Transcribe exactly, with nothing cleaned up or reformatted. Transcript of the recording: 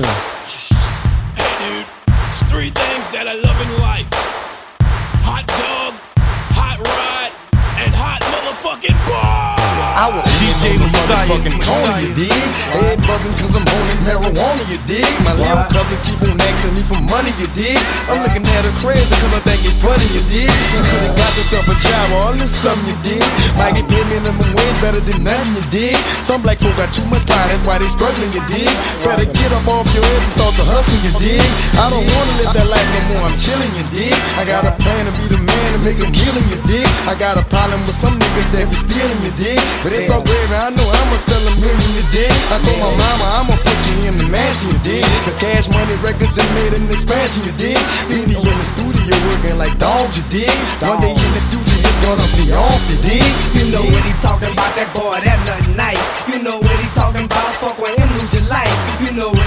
Hey dude, it's three things that I love in life: hot dog, hot ride, and hot motherfucking bar. I was D J motherfucking corner, you dig? Head buzzing cause I'm holding marijuana, you dig? My little cousin keep on asking me for money, you dig? I'm looking at her crazy cause I think it's funny, you dig? You could've got yourself a job or a little something, you dig? Might get paid minimum wage better than nothing, you dig? Some black folk got too much pride, that's why they struggling, you dig? Better get up off your ass and start to hustling, you dig? I don't wanna live that life no more, I'm chilling, you dig? I got a plan to be the man to make a killing, you dig? I got a problem with some niggas that be stealing, you dig? But it's so gravy, I know I'ma sell a million, you dig? I told my mama I'ma put you in the mansion, you dig? Cause Cash Money Records done made an expansion, you dig? B D in the studio working like dogs, you dig? One day in the future it's gonna be off, you dig? You know what he talking about, that boy, that nothing nice. You know what he talking about, fuck with him, lose your life. You know what